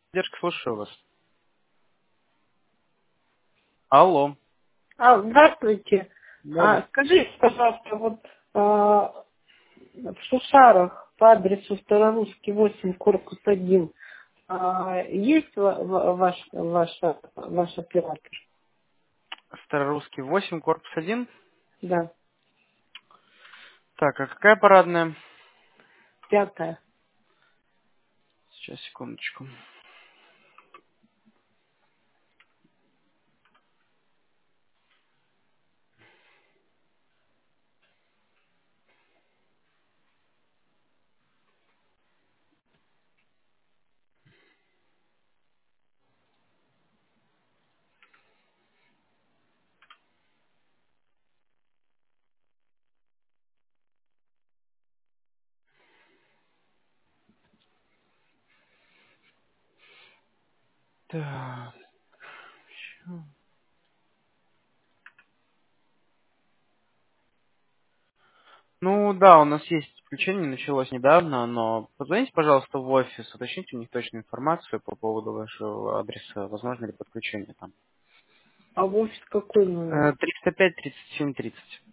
Поддержка, слушаю вас. Алло. Здравствуйте. Да-да. Скажите, пожалуйста, вот в Шушарах по адресу Старорусский 8, корпус 1, есть ваш оператор? Старорусский 8, корпус 1. Да, Так, а какая парадная? 5. Сейчас, секундочку. Так. Ну да, у нас есть включение, началось недавно, но позвоните, пожалуйста, в офис, уточните у них точную информацию по поводу вашего адреса, возможно ли подключение там. А в офис какой номер? 305 37 30.